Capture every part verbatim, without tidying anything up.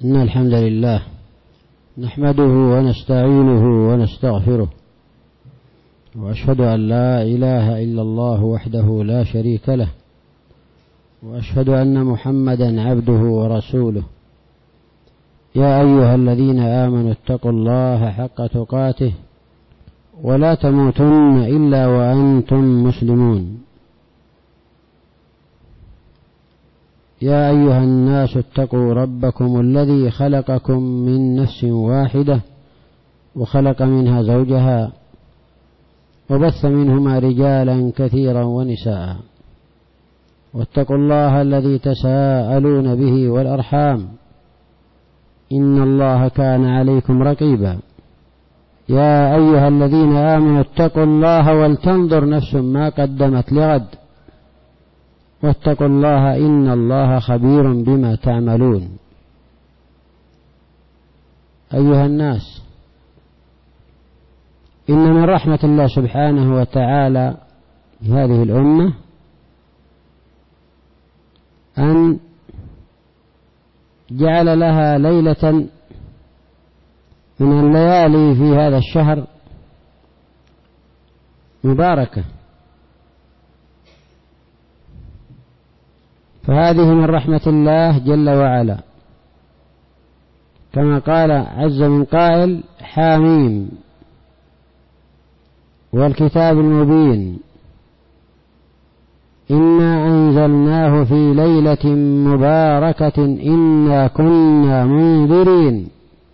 إن الحمد لله نحمده ونستعينه ونستغفره، وأشهد أن لا إله إلا الله وحده لا شريك له، وأشهد أن محمدا عبده ورسوله. يا أيها الذين آمنوا اتقوا الله حق تقاته ولا تموتن إلا وأنتم مسلمون. يا أيها الناس اتقوا ربكم الذي خلقكم من نفس واحدة وخلق منها زوجها وبث منهما رجالا كثيرا ونساء، واتقوا الله الذي تساءلون به والأرحام إن الله كان عليكم رقيبا. يا أيها الذين آمنوا اتقوا الله ولتنظر نفس ما قدمت لغد واتقوا الله إن الله خبير بما تعملون. أيها الناس، إن من رحمة الله سبحانه وتعالى هذه الأمة أن جعل لها ليلة من الليالي في هذا الشهر مباركة، فهذه من رحمة الله جل وعلا، كما قال عز من قائل: حاميم والكتاب المبين إنا أنزلناه في ليلة مباركة إنا كنا منذرين.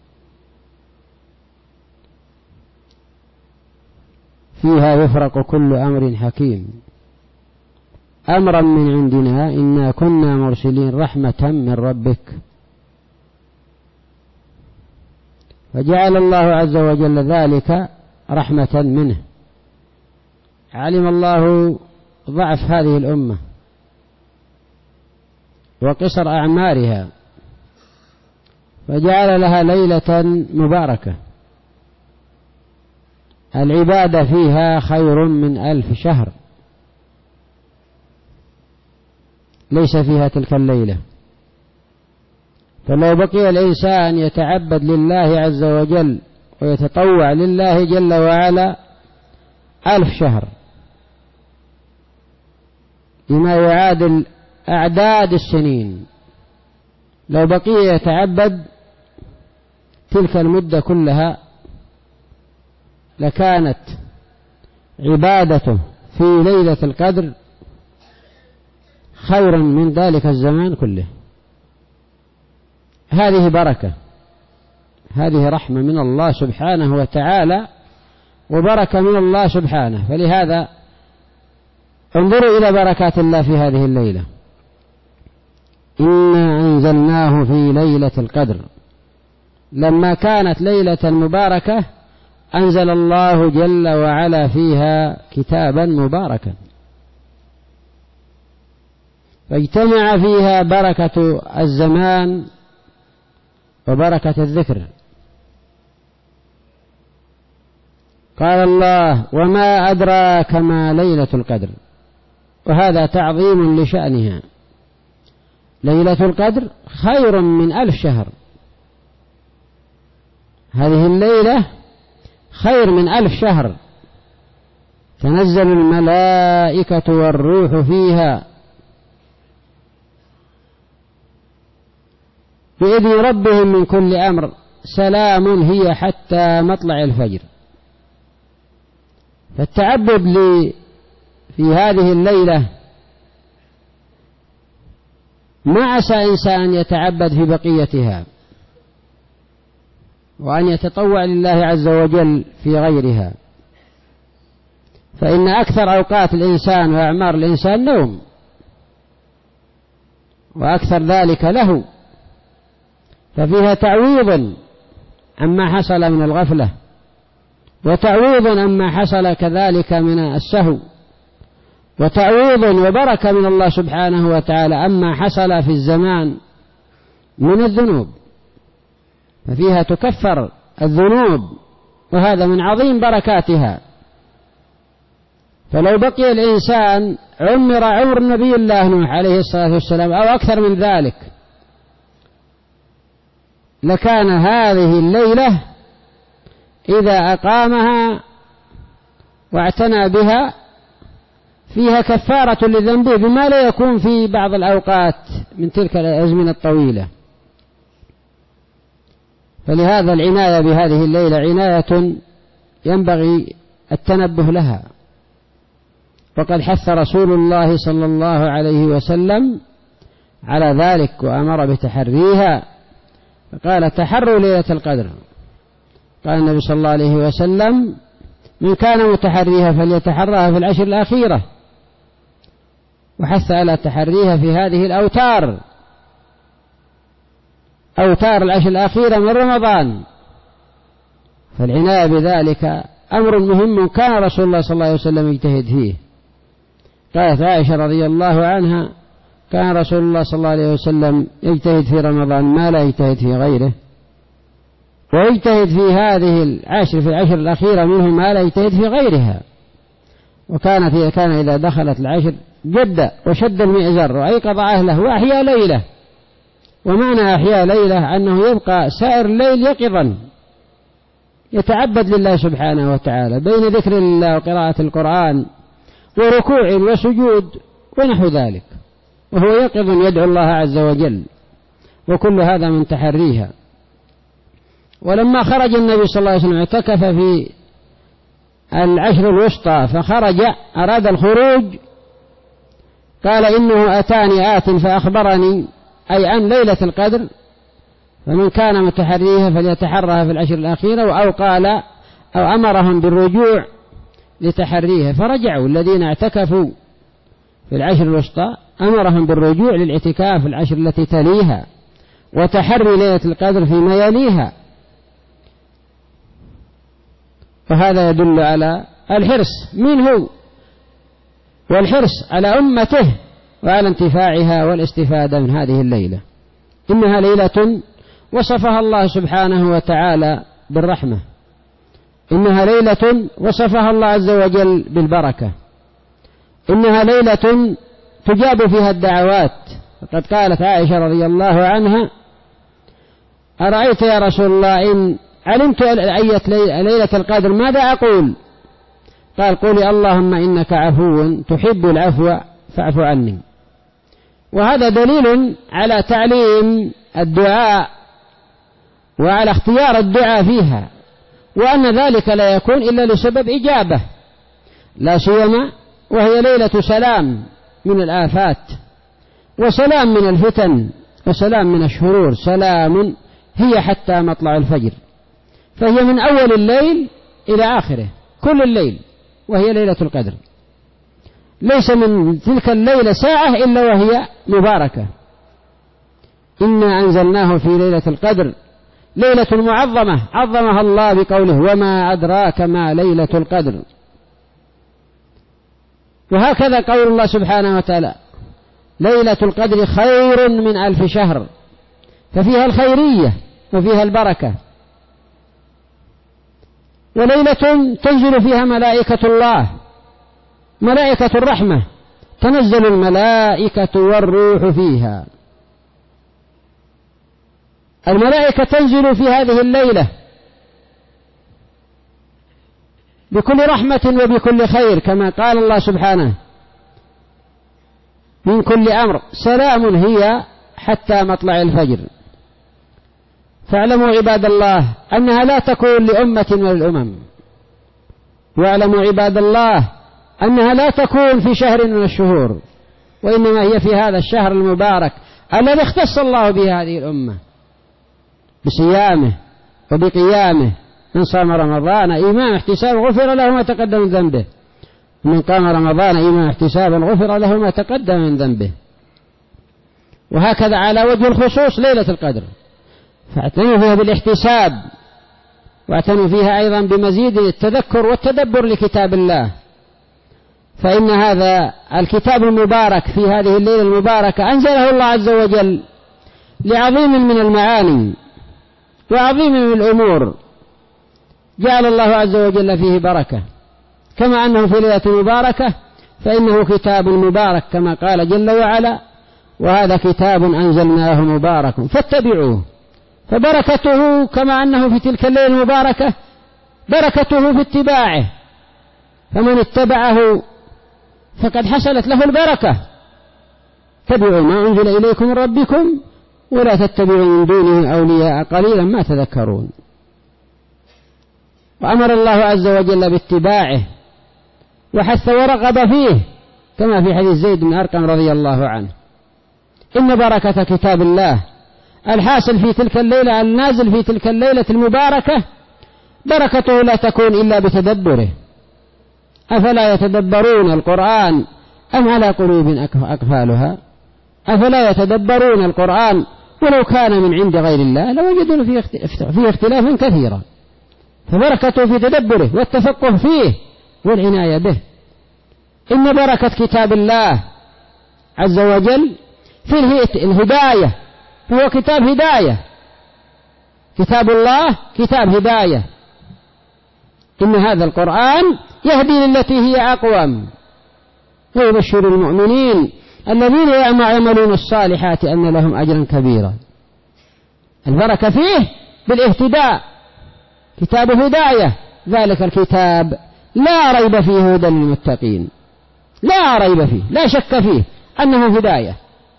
فيها يفرق كل أمر حكيم أمرا من عندنا إنا كنا مرسلين رحمة من ربك. فجعل الله عز وجل ذلك رحمة منه. علم الله ضعف هذه الأمة وقصر أعمارها، فجعل لها ليلة مباركة العبادة فيها خير من ألف شهر، ليس فيها تلك الليلة. فلو بقي الإنسان يتعبد لله عز وجل ويتطوع لله جل وعلا ألف شهر بما يعادل أعداد السنين، لو بقي يتعبد تلك المدة كلها لكانت عبادته في ليلة القدر خيرا من ذلك الزمان كله. هذه بركة، هذه رحمة من الله سبحانه وتعالى وبركة من الله سبحانه. فلهذا انظروا إلى بركات الله في هذه الليلة. إنا أنزلناه في ليلة القدر، لما كانت ليلة مباركة أنزل الله جل وعلا فيها كتابا مباركا، فاجتمع فيها بركة الزمان وبركة الذكر. قال الله: وما أدراك ما ليلة القدر، وهذا تعظيم لشأنها. ليلة القدر خير من ألف شهر، هذه الليلة خير من ألف شهر. تنزل الملائكة والروح فيها بإذن ربهم من كل أمر سلام هي حتى مطلع الفجر. فالتعبد لي في هذه الليلة ما عسى إنسان يتعبد في بقيتها وأن يتطوع لله عز وجل في غيرها، فإن أكثر أوقات الإنسان وأعمار الإنسان نوم، وأكثر ذلك له، ففيها تعويض عما حصل من الغفلة، وتعويض عما حصل كذلك من السهو، وتعويض وبركة من الله سبحانه وتعالى عما حصل في الزمان من الذنوب، ففيها تكفر الذنوب، وهذا من عظيم بركاتها. فلو بقي الإنسان عمر عمر نبي الله نوح عليه الصلاة والسلام أو أكثر من ذلك، لكان هذه الليلة إذا أقامها واعتنى بها فيها كفارة لذنبه بما لا يكون في بعض الأوقات من تلك الأزمنة الطويلة. فلهذا العناية بهذه الليلة عناية ينبغي التنبه لها. وقد حث رسول الله صلى الله عليه وسلم على ذلك وأمر بتحريها، فقال تحروا ليلة القدر. قال النبي صلى الله عليه وسلم من كان متحريها فليتحرها في العشر الأخيرة، وحث على تحريها في هذه الأوتار، أوتار العشر الأخيرة من رمضان. فالعناية بذلك أمر مهم كان رسول الله صلى الله عليه وسلم يجتهد فيه. قالت عائشة رضي الله عنها كان رسول الله صلى الله عليه وسلم يجتهد في رمضان ما لا يجتهد في غيره، ويجتهد في هذه العشر في العشر الأخيرة منه ما لا يجتهد في غيرها. وكانت كان إذا دخلت العشر جد وشد المئزر وأيقظ أهله وأحيا ليلة. ومعنى أحيا ليلة أنه يبقى سائر الليل يقظا يتعبد لله سبحانه وتعالى بين ذكر الله وقراءة القرآن وركوع وسجود ونحو ذلك، وهو يقظ يدعو الله عز وجل، وكل هذا من تحريها. ولما خرج النبي صلى الله عليه وسلم اعتكف في العشر الوسطى فخرج أراد الخروج قال إنه أتاني آت فأخبرني أي عن ليلة القدر، فمن كان متحريها فليتحرها في العشر الأخيرة، أو قال أو أمرهم بالرجوع لتحريها فرجعوا. الذين اعتكفوا في العشر الوسطى أمرهم بالرجوع للاعتكاف في العشر التي تليها وتحري ليلة القدر فيما يليها. وهذا يدل على الحرص منه والحرص على أمته وعلى انتفاعها والاستفادة من هذه الليلة. إنها ليلة وصفها الله سبحانه وتعالى بالرحمة، إنها ليلة وصفها الله عز وجل بالبركة، إنها ليلة تجاب فيها الدعوات. فقد قالت عائشة رضي الله عنها أرأيت يا رسول الله إن علمت أية ليلة القدر ماذا أقول؟ قال قولي اللهم إنك عفو تحب العفو فاعف عني. وهذا دليل على تعليم الدعاء وعلى اختيار الدعاء فيها، وأن ذلك لا يكون إلا لسبب إجابة، لا سيما وهي ليلة سلام من الآفات وسلام من الفتن وسلام من الشرور. سلام هي حتى مطلع الفجر، فهي من أول الليل إلى آخره كل الليل، وهي ليلة القدر. ليس من تلك الليلة ساعة إلا وهي مباركة. إنا أنزلناه في ليلة القدر ليلة معظمة عظمها الله بقوله وما أدراك ما ليلة القدر. وهكذا قول الله سبحانه وتعالى ليلة القدر خير من ألف شهر، ففيها الخيرية وفيها البركة. وليلة تنزل فيها ملائكة الله ملائكة الرحمة، تنزل الملائكة والروح فيها. الملائكة تنزل في هذه الليلة بكل رحمة وبكل خير، كما قال الله سبحانه من كل أمر سلام هي حتى مطلع الفجر. فاعلموا عباد الله أنها لا تكون لأمة من الأمم، واعلموا عباد الله أنها لا تكون في شهر من الشهور، وإنما هي في هذا الشهر المبارك الذي اختص الله به هذه الأمة بصيامه وبقيامه. من صام رمضان إيمانا احتسابا غفر له ما تقدم من ذنبه، من قام رمضان إيمانا احتسابا غفر له ما تقدم من ذنبه. وهكذا على وجه الخصوص ليلة القدر، فاعتنوا فيها بالاحتساب، واعتنوا فيها أيضا بمزيد التذكر والتدبر لكتاب الله، فإن هذا الكتاب المبارك في هذه الليلة المباركة أنزله الله عز وجل لعظيم من المعاني وعظيم من الأمور، جعل الله عز وجل فيه بركة، كما أنه في ليلة مباركة فإنه كتاب مبارك كما قال جل وعلا وهذا كتاب أنزلناه مبارك فاتبعوه فبركته كما أنه في تلك الليلة المباركة بركته في اتباعه، فمن اتبعه فقد حصلت له البركة. اتبعوا ما أنزل إليكم من ربكم ولا تتبعوا من دونه أولياء قليلا ما تذكرون. وأمر الله عز وجل باتباعه وحث ورغب فيه كما في حديث زيد بن أرقم رضي الله عنه: إن بركة كتاب الله الحاصل في تلك الليلة النازل في تلك الليلة المباركة بركته لا تكون إلا بتدبره، أفلا يتدبرون القرآن أم على قلوب أقفالها؟ أفلا يتدبرون القرآن ولو كان من عند غير الله لوجدوا فيه اختلافا كثيرا. فبركته في تدبره والتفقه فيه والعناية به. إن بركة كتاب الله عز وجل في الهداية، فهو كتاب هداية، كتاب الله كتاب هداية. إن هذا القرآن يهدي للتي هي أقوم ويبشر المؤمنين الذين يعملون الصالحات أن لهم أجرا كبيرا. البركة فيه بالاهتداء، كتاب هداية، ذلك الكتاب لا ريب فيه هدى للمتقين، لا ريب فيه، لا شك فيه أنه هداية.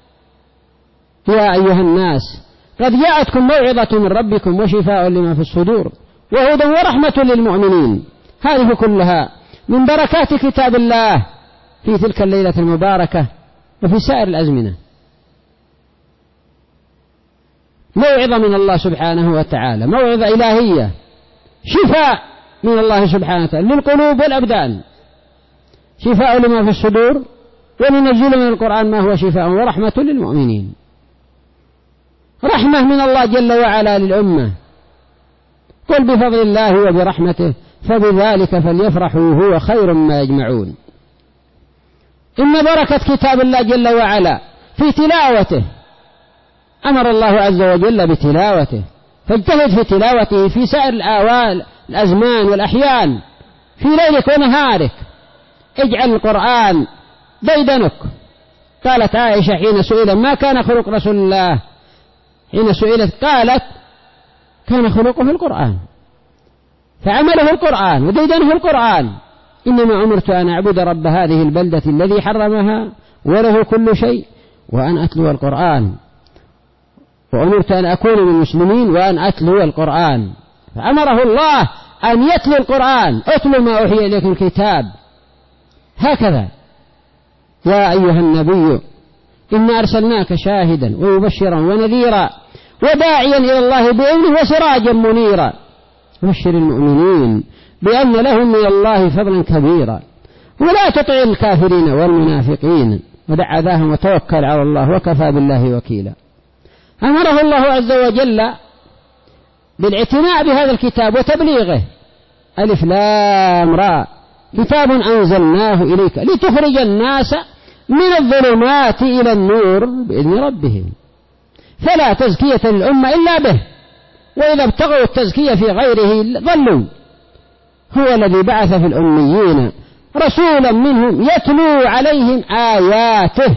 يا أيها الناس قد جاءتكم موعظة من ربكم وشفاء لما في الصدور وهدى ورحمة للمؤمنين. هذه كلها من بركات كتاب الله في تلك الليلة المباركة وفي سائر الأزمنة. موعظة من الله سبحانه وتعالى، موعظة إلهية، شفاء من الله سبحانه وتعالى للقلوب والأبدان، شفاء لما في الصدور، وننزل من القرآن ما هو شفاء ورحمة للمؤمنين. رحمة من الله جل وعلا للأمة. قل بفضل الله وبرحمته فبذلك فليفرحوا هو خير ما يجمعون. إن بركة كتاب الله جل وعلا في تلاوته، أمر الله عز وجل بتلاوته، فاجتهد في تلاوته في سائر الآوال الأزمان والأحيان، في ليلك ونهارك، اجعل القرآن ديدنك. قالت عائشة حين سئلت ما كان خلق رسول الله، حين سئلت قالت كان خلقه في القرآن، فعمله القرآن وديدنه القرآن. إنما أمرت أن أعبد رب هذه البلدة الذي حرمها وله كل شيء وأن أتلو القرآن، وأمرت أن أكون من المسلمين وأن أتلو القرآن. فأمره الله أن يتلو القرآن، أتلو ما أوحي إليك الكتاب. هكذا يا أيها النبي إنا أرسلناك شاهدا ومبشرا ونذيرا وداعيا إلى الله بإذنه وسراجا منيرا. بشر المؤمنين بأن لهم من الله فضلا كبيرا ولا تطع الكافرين والمنافقين ودع أذاهم وتوكل على الله وكفى بالله وكيلا. أمره الله عز وجل بالاعتناء بهذا الكتاب وتبليغه. ألف لام را كتاب أنزلناه إليك لتخرج الناس من الظلمات إلى النور بإذن ربهم. فلا تزكية للأمة إلا به، وإذا ابتغوا التزكية في غيره ضلوا. هو الذي بعث في الأميين رسولا منهم يتلو عليهم آياته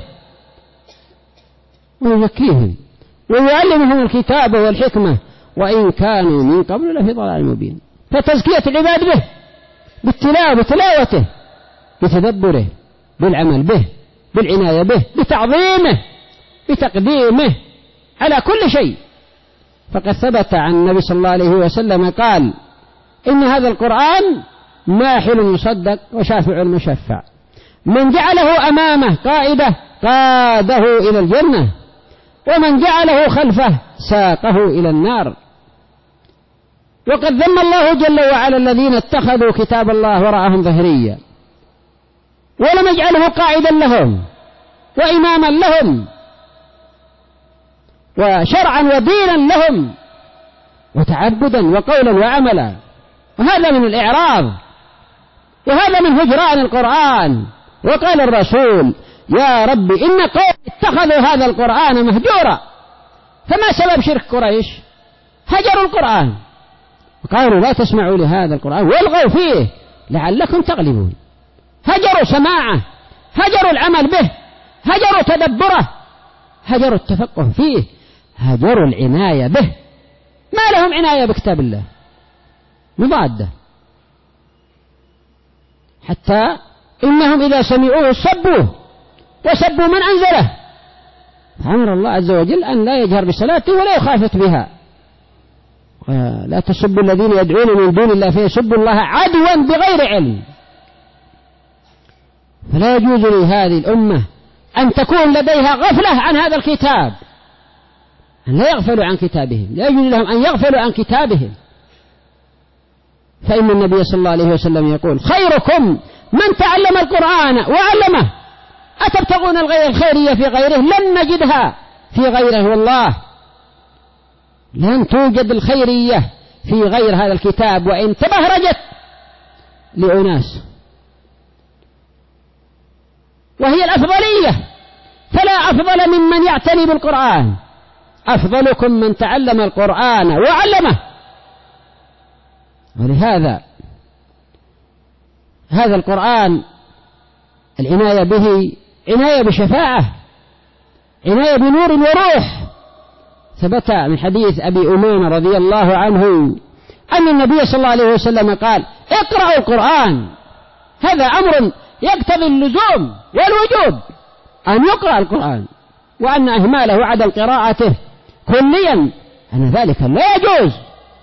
ويزكيهم ويعلمهم الكتاب والحكمة وإن كانوا من قبل لفي ضلال مبين. فتزكية العباد به بالتلاوة بتلاوته بتدبره بالعمل به بالعناية به بتعظيمه بتقديمه على كل شيء. فقد ثبت عن النبي صلى الله عليه وسلم قال إن هذا القرآن ماحل مصدق وشافع مشفع، من جعله أمامه قائده قاده إلى الجنة ومن جعله خلفه ساقه إلى النار. وقد ذم الله جل وعلا الذين اتخذوا كتاب الله وراءهم ظهريا ولم يجعله قائدا لهم وإماما لهم وشرعا ودينا لهم وتعبدا وقولا وعملا. وهذا من الإعراض وهذا من هجران القرآن. وقال الرسول يا رب إن قوم اتخذوا هذا القرآن مهجورا. فما سبب شرك قريش؟ هجروا القرآن وقالوا لا تسمعوا لهذا القرآن والغوا فيه لعلكم تغلبون. هجروا سماعه، هجروا العمل به، هجروا تدبره، هجروا التفقه فيه، هجروا العناية به. ما لهم عناية بكتاب الله، مضادة، حتى إنهم إذا سمعوه سبوه وسبوا من أنزله، فأمر الله عز وجل أن لا يجهر بصلاته ولا يخافت بها. لا تسبوا الذين يدعون من دون الله فيسبوا الله عدوا بغير علم. فلا يجوز لهذه الأمة أن تكون لديها غفلة عن هذا الكتاب، أن لا يغفلوا عن كتابهم، لا يجوز لهم أن يغفلوا عن كتابهم. فإن النبي صلى الله عليه وسلم يقول: خيركم من تعلم القرآن وعلمه، أتبتغون الخيرية في غيره؟ لن نجدها في غيره، والله لن توجد الخيرية في غير هذا الكتاب وإن تبهرجت لأناس، وهي الأفضلية، فلا أفضل ممن يعتني بالقرآن. أفضلكم من تعلم القرآن وعلمه. ولهذا هذا القرآن العناية به عناية بشفاعة، عناية بنور وروح. ثبت من حديث أبي أمامة رضي الله عنه أن النبي صلى الله عليه وسلم قال: اقرأوا القرآن. هذا أمر يقتضي اللزوم والوجوب أن يقرأ القرآن، وأن إهماله وعدم قراءته كليا أن ذلك لا يجوز،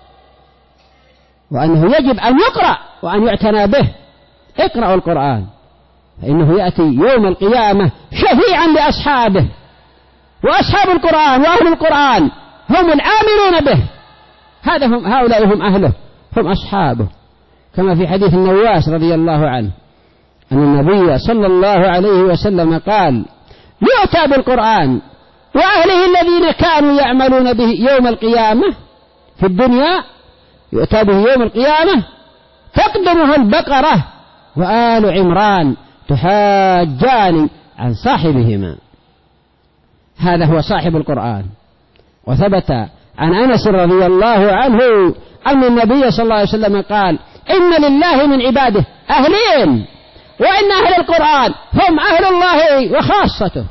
وأنه يجب أن يقرأ وأن يعتنى به. اقرأوا القرآن، فإنه يأتي يوم القيامة شفيعا لأصحابه، وأصحاب القرآن وأهل القرآن هم العاملون به. هذا هم، هؤلاء هم أهله، هم أصحابه، كما في حديث النواس رضي الله عنه أن النبي صلى الله عليه وسلم قال: يؤتى بالقرآن وأهله الذين كانوا يعملون به يوم القيامة في الدنيا، يؤتى به يوم القيامة تقدمه البقرة وآل عمران تحاجان عن صاحبهما. هذا هو صاحب القرآن. وثبت عن أنس رضي الله عنه أن النبي صلى الله عليه وسلم قال: إن لله من عباده أهلين، وإن أهل القرآن هم أهل الله وخاصته.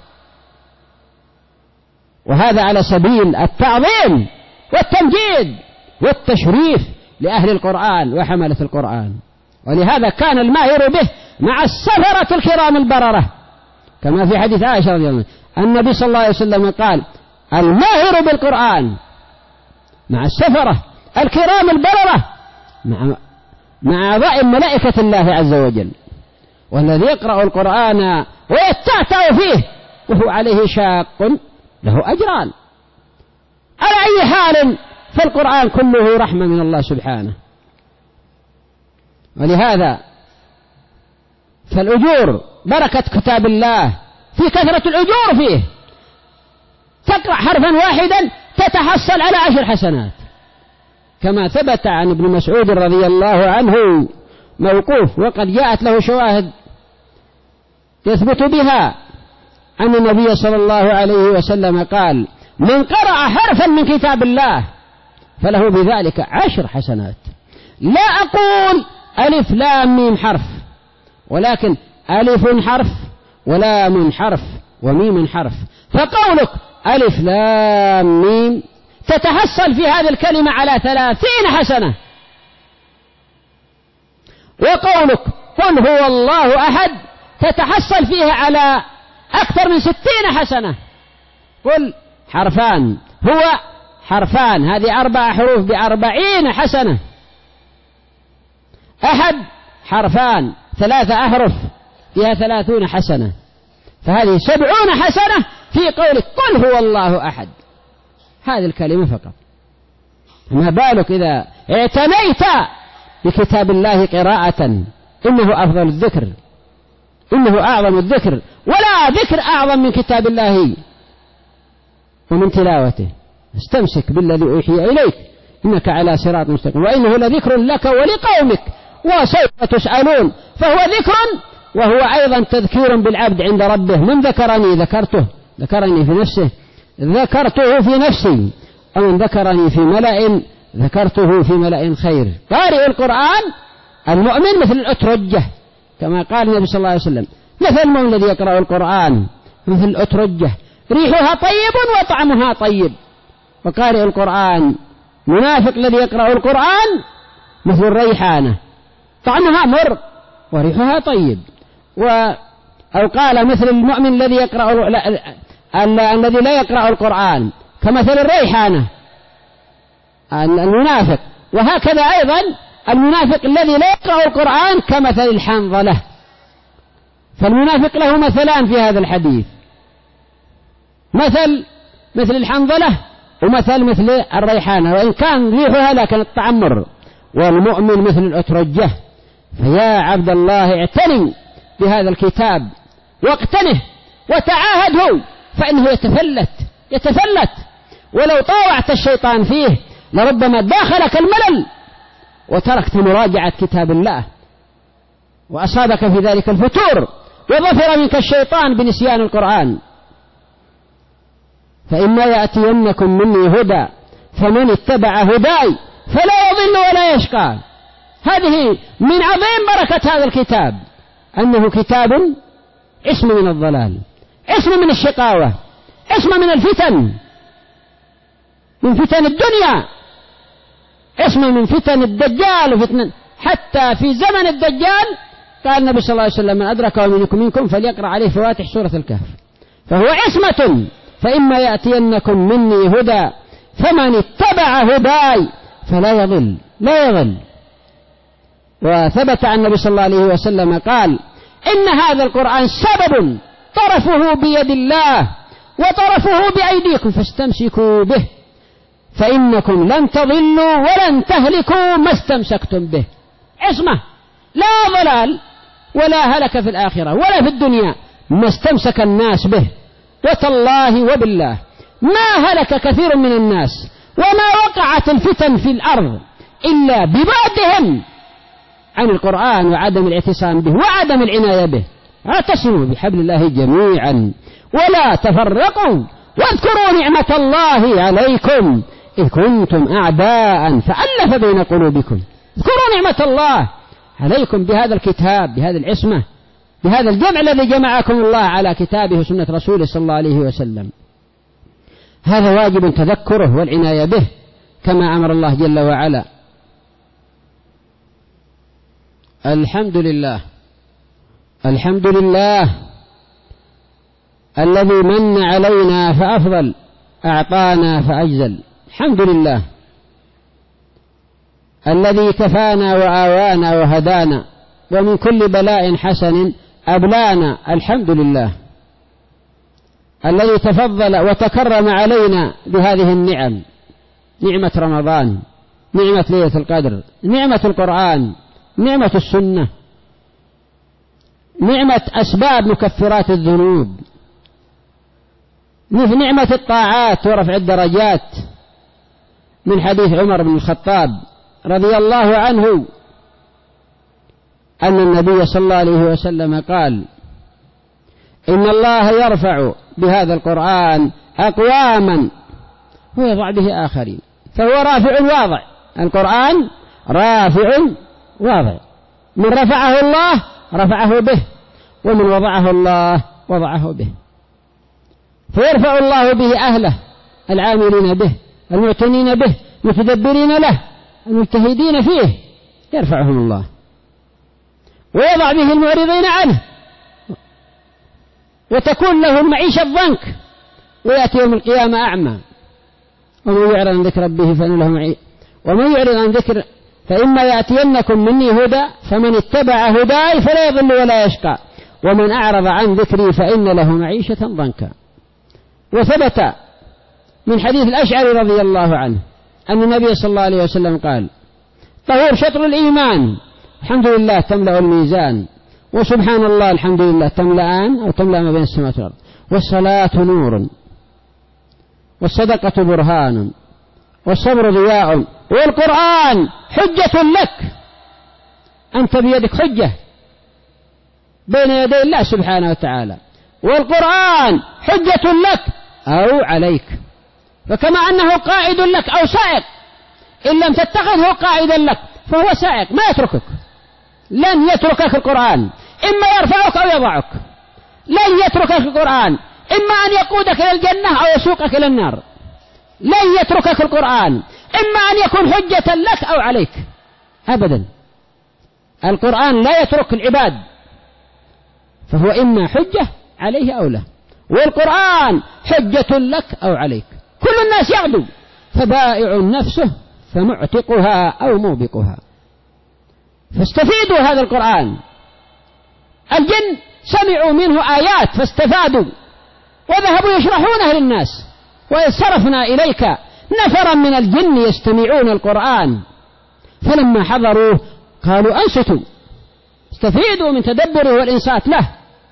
وهذا على سبيل التعظيم والتمجيد والتشريف لأهل القرآن وحملة القرآن. ولهذا كان الماهر به مع السفرة الكرام البررة، كما في حديث عائشة رضي الله عنها النبي صلى الله عليه وسلم قال: الماهر بالقرآن مع السفرة الكرام البررة مع مع عظائم ملائكة الله عز وجل. والذي يقرأ القرآن ويتعتع فيه وهو عليه شاق له أجران. على أي حال فالقرآن كله رحمة من الله سبحانه. ولهذا فالأجور بركة كتاب الله في كثرة الأجور فيه. تقرأ حرفا واحدا تتحصل على عشر حسنات، كما ثبت عن ابن مسعود رضي الله عنه موقوف، وقد جاءت له شواهد يثبت بها أن النبي صلى الله عليه وسلم قال: من قرأ حرفا من كتاب الله فله بذلك عشر حسنات. لا أقول ألف لام ميم حرف، ولكن ألف حرف ولام حرف وميم حرف. فقولك ألف لام ميم تتحصل في هذه الكلمة على ثلاثين حسنة، وقولك قل هو الله أحد تتحصل فيها على أكثر من ستين حسنة. قل حرفان، هو حرفان، هذه أربع حروف بأربعين حسنة. أحد حرفان، ثلاثة أحرف فيها ثلاثون حسنة، فهذه سبعون حسنة في قولك قل هو الله أحد، هذه الكلمة فقط. ما بالك إذا اعتنيت بكتاب الله قراءة، إنه أفضل الذكر، إنه أعظم الذكر، ولا ذكر أعظم من كتاب الله ومن تلاوته. استمسك بالذي أوحي إليك إنك على صراط مستقيم، وإنه لذكر لك ولقومك وسوف تسألون. فهو ذكر وهو أيضا تذكير بالعبد عند ربه. من ذكرني ذكرته، ذكرني في نفسه ذكرته في نفسي، ومن ذكرني في ملأ ذكرته في ملأ خير. قارئ القرآن المؤمن مثل الأترجة، كما قال النبي صلى الله عليه وسلم: مثل المؤمن الذي يقرأ القرآن مثل الأترجة، ريحها طيب وطعمها طيب. وقارئ القرآن المنافق الذي يقرأ القرآن مثل الريحانة طعمها مر وريحها طيب، و أو قال مثل المؤمن الذي يقرأ لا... ال... الذي لا يقرأ القرآن كمثل الريحانة المنافق. وهكذا أيضا المنافق الذي لا يقرأ القرآن كمثل الحنظلة. فالمنافق له مثلان في هذا الحديث، مثل مثل الحنظلة ومثل مثل الريحانة، وإن كان ريحها لكن الطعم مر. والمؤمن مثل الأترجة. فيا عبد الله اعتني بهذا الكتاب واقتنه وتعاهده، فإنه يتفلت يتفلت ولو طاوعت الشيطان فيه لربما داخلك الملل وتركت مراجعة كتاب الله وأصابك في ذلك الفتور وظفر منك الشيطان بنسيان القرآن. فإما يأتينكم مني هدى فمن اتبع هداي فلا يضل ولا يشقى. هذه من عظيم بركة هذا الكتاب، أنه كتاب عصم من الضلال، عصم من الشقاوة، عصم من الفتن، من فتن الدنيا، عصم من فتن الدجال وفتن. حتى في زمن الدجال قال النبي صلى الله عليه وسلم: من أدركه منكم منكم فليقرأ عليه فواتح سورة الكهف. فهو عصمة. فإما يأتينكم مني هدى فمن اتبع هداي فلا يضل لا يضل. وثبت عن النبي صلى الله عليه وسلم قال: إن هذا القرآن سبب طرفه بيد الله وطرفه بأيديكم فاستمسكوا به فإنكم لن تضلوا ولن تهلكوا ما استمسكتم به. عصمة، لا ضلال ولا هلك في الآخرة ولا في الدنيا ما استمسك الناس به. وتالله وبالله ما هلك كثير من الناس وما وقعت الفتن في الأرض إلا ببعدهم عن القرآن وعدم الاعتصام به وعدم العناية به. اعتصموا بحبل الله جميعا ولا تفرقوا واذكروا نعمة الله عليكم إذ كنتم أعداء فألف بين قلوبكم. اذكروا نعمة الله عليكم بهذا الكتاب، بهذه العصمة، بهذا الجمع الذي جمعكم الله على كتابه وسنة رسوله صلى الله عليه وسلم. هذا واجب تذكره والعناية به كما أمر الله جل وعلا. الحمد لله الحمد لله الذي من علينا فأفضل أعطانا فأجزل. الحمد لله الذي كفانا وآوانا وهدانا ومن كل بلاء حسن أبلانا. الحمد لله الذي تفضل وتكرم علينا بهذه النعم، نعمة رمضان، نعمة ليلة القدر، نعمة القرآن، نعمة السنة، نعمة أسباب مكفرات الذنوب، نعمة الطاعات ورفع الدرجات. من حديث عمر بن الخطاب رضي الله عنه أن النبي صلى الله عليه وسلم قال: إن الله يرفع بهذا القرآن أقواما ويضع به آخرين. فهو رافع واضع، القرآن رافع واضع، من رفعه الله رفعه به ومن وضعه الله وضعه به. فيرفع الله به أهله العاملين به المعتنين به المتدبرين له المجتهدين فيه، يرفعهم الله، ويضع به المعرضين عنه وتكون له المعيشة ضنك ويأتي يوم القيامة أعمى. ومن يعرض عن ذكر ربه فإن له معيشة ومن يعرض عن ذكر فإما يأتينكم مني هدى فمن اتبع هداي فلا يضل ولا يشقى ومن أعرض عن ذكري فإن له معيشة ضنكا. وثبت من حديث الأشعري رضي الله عنه أن النبي صلى الله عليه وسلم قال: طهور شطر الإيمان، الحمد لله تملأ الميزان، وسبحان الله الحمد لله تملأان أو تملأ ما بين السماوات والأرض، والصلاة نور، والصدقة برهان، والصبر ضياء، والقرآن حجة لك، أنت بيدك حجة بين يدي الله سبحانه وتعالى، والقرآن حجة لك أو عليك. فكما أنه قائد لك أو سائق، إن لم تتخذه قائدا لك فهو سائق ما يتركك، لن يتركك القرآن، إما يرفعك أو يضعك، لن يتركك القرآن، إما أن يقودك إلى الجنة أو يسوقك إلى النار، لن يتركك القرآن، إما أن يكون حجة لك أو عليك أبدا. القرآن لا يترك العباد، فهو إما حجة عليه أو له، والقرآن حجة لك أو عليك. كل الناس يعدو، فبائع نفسه فمعتقها أو موبقها. فاستفيدوا هذا القرآن. الجن سمعوا منه آيات فاستفادوا وذهبوا يشرحونها للناس. وإذ صرفنا إليك نفرا من الجن يستمعون القرآن فلما حضروه قالوا أنصتوا، استفيدوا من تدبره والإنصات له.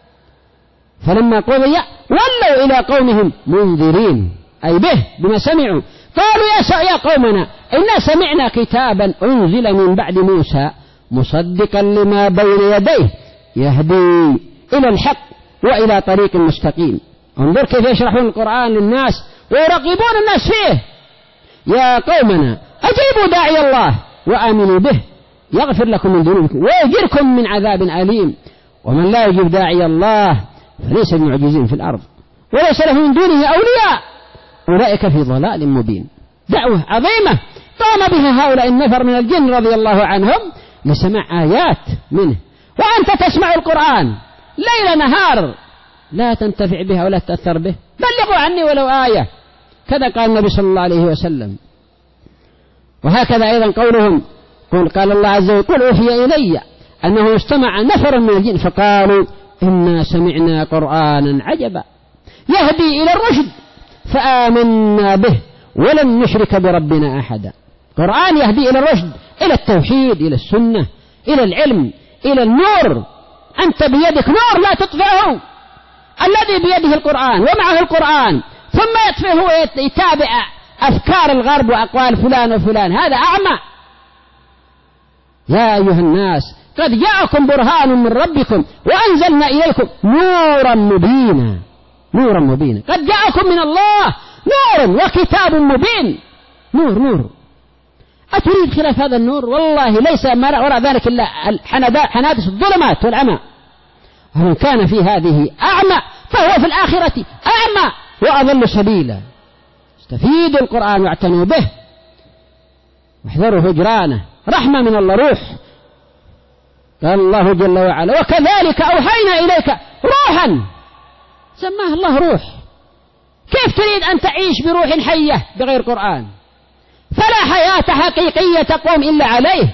فلما قضي ولوا إلى قومهم منذرين، أي به بما سمعوا. قالوا يا قومنا إنا سمعنا كتابا أنزل من بعد موسى مصدقا لما بين يديه يهدي إلى الحق وإلى طريق مستقيم. انظر كيف يشرحون القرآن للناس ويرغبون الناس فيه. يا قومنا أجيبوا داعي الله وآمنوا به يغفر لكم من ذنوبكم ويجركم من عذاب أليم. ومن لا يجيب داعي الله فليس بمعجزين في الأرض وليس له من دونه أولياء أولئك في ضلال مبين. دعوة عظيمة قام بها هؤلاء النفر من الجن رضي الله عنهم لسماع آيات منه. وأنت تسمع القرآن ليل نهار لا تنتفع بها ولا تأثر به، بلغوا عني ولو آية. كذا قال النبي صلى الله عليه وسلم. وهكذا أيضا قولهم قل قال الله عز وجل قل أوحي إلي أنه استمع نفر من الجن فقالوا إنا سمعنا قرآنا عجبا يهدي إلى الرشد فآمنا به ولن نشرك بربنا أحدا. قرآن يهدي إلى الرشد، إلى التوحيد، إلى السنة، إلى العلم، إلى النور. أنت بيدك نور لا تطفئه، الذي بيده القرآن ومعه القرآن ثم يطفئه ويتابع أفكار الغرب وأقوال فلان وفلان، هذا أعمى. يا أيها الناس قد جاءكم برهان من ربكم وأنزلنا إليكم نورا مبينا. نورا مبينا قد جاءكم من الله نور وكتاب مبين. نور نور أتريد خلاف هذا النور؟ والله ليس وراء ذلك إلا حنادس الظلمات والعمى. ومن كان في هذه أعمى فهو في الآخرة أعمى وأضل سبيلا. استفيدوا القرآن واعتنوا به واحذروا هجرانه، رحمة من الله، روح. قال الله جل وعلا وكذلك أوحينا إليك روحا، سماه الله روح. كيف تريد أن تعيش بروح حية بغير قرآن؟ فلا حياة حقيقية تقوم إلا عليه.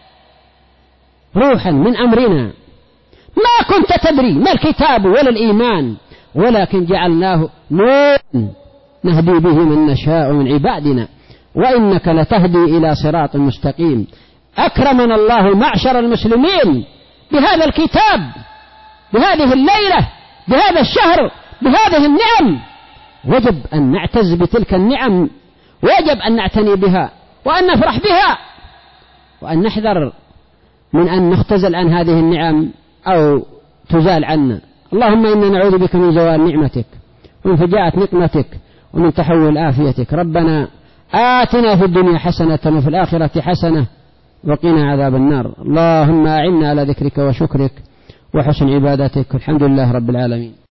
روحا من أمرنا، ما كنت تدري ما الكتاب ولا الإيمان ولكن جعلناه نور نهدي به من نشاء من عبادنا وإنك لتهدي إلى صراط مستقيم. أكرمنا الله معشر المسلمين بهذا الكتاب، بهذه الليلة، بهذا الشهر، بهذه النعم. وجب أن نعتز بتلك النعم، ويجب أن نعتني بها وأن نفرح بها وأن نحذر من أن نختزل عن هذه النعم أو تزال عنا. اللهم إنا نعوذ بك من زوال نعمتك ومن فجاءة نقمتك ومن تحول آفيتك. ربنا آتنا في الدنيا حسنة وفي الآخرة حسنة وقنا عذاب النار. اللهم أعنا على ذكرك وشكرك وحسن عبادتك. الحمد لله رب العالمين.